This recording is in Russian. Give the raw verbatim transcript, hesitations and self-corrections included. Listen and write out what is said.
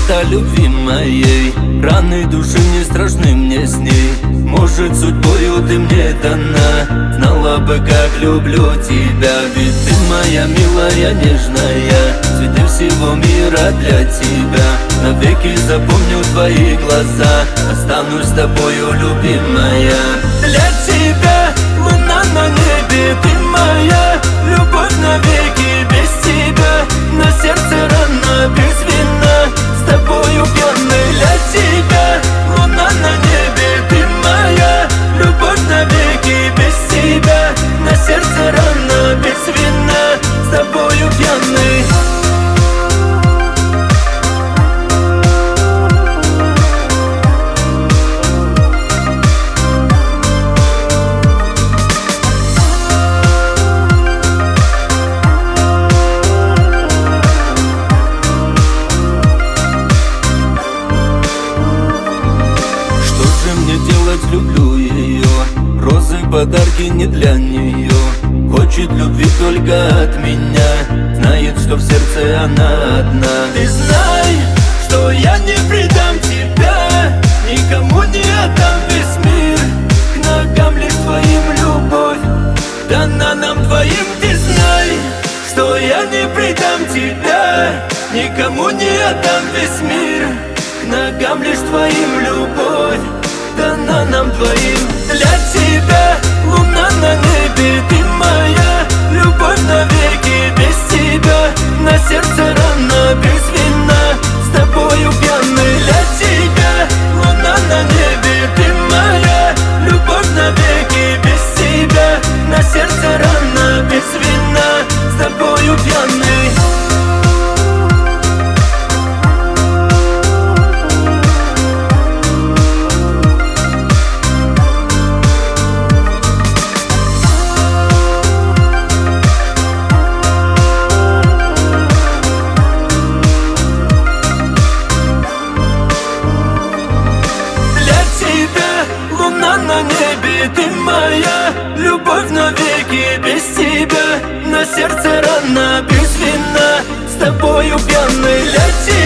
это любви моей. Раны души не страшны мне с ней. Может, судьбою ты мне дана. Знала бы, как люблю тебя. Ведь ты моя милая, нежная. Цветы всего мира для тебя. Навеки запомню твои глаза. Останусь с тобою, любимая. Для тебя луна на небе, ты моя любовь навеки. Без тебя на сердце рана, без вина, с тобою пьяный. Для тебя луна на небе, ты моя любовь навеки. Без тебя на сердце рана, без вина, с тобою пьяный. Люблю ее, розы, подарки не для нее. Хочет любви только от меня. Знает, что в сердце она одна. Ты знай, что я не предам тебя. Никому не отдам весь мир. К ногам лишь твоим любовь дана нам двоим. Ты знай, что я не предам тебя. Никому не отдам весь мир. К ногам лишь твоим любовь дана нам двоим. Для тебя луна на небе, ты моя любовь навеки. Без тебя на сердце рана, без вина, с тобою пьяный. Для тебя луна на небе, ты моя любовь навеки. Без тебя на сердце рана, без вина, с тобою пьяный. На небе, ты моя любовь навеки. Без тебя на сердце рана, без вина, с тобою пьяный. Для тебя